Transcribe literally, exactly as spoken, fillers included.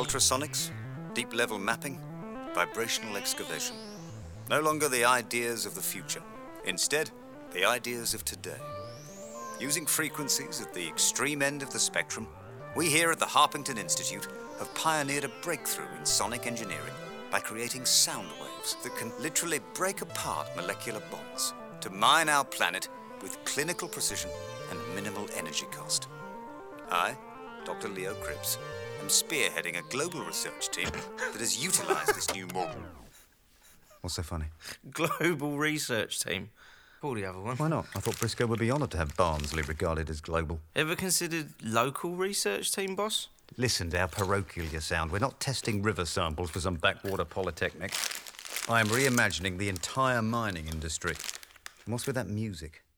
Ultrasonics, deep-level mapping, vibrational excavation. No longer the ideas of the future. Instead, the ideas of today. Using frequencies at the extreme end of the spectrum, we here at the Harpington Institute have pioneered a breakthrough in sonic engineering by creating sound waves that can literally break apart molecular bonds to mine our planet with clinical precision and minimal energy cost. I, Doctor Leo Cripps, am spearheading a global research team that has utilized this new model. What's so funny? Global research team. Pull the other one. Why not? I thought Briscoe would be honoured to have Barnsley regarded as global. Ever considered local research team, boss? Listen to how parochial you sound. We're not testing river samples for some backwater polytechnic. I am reimagining the entire mining industry. And what's with that music?